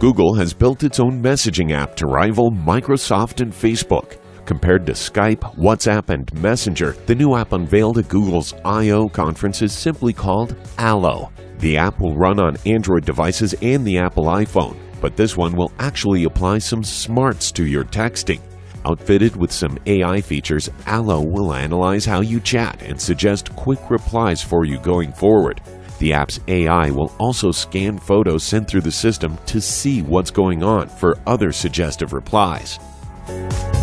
Google has built its own messaging app to rival Microsoft and Facebook. Compared to Skype, WhatsApp, and Messenger, the new app unveiled at Google's I/O conference is simply called Allo. The app will run on Android devices and the Apple iPhone, but this one will actually apply some smarts to your texting. Outfitted with some AI features, Allo will analyze how you chat and suggest quick replies for you going forward. The app's AI will also scan photos sent through the system to see what's going on for other suggestive replies.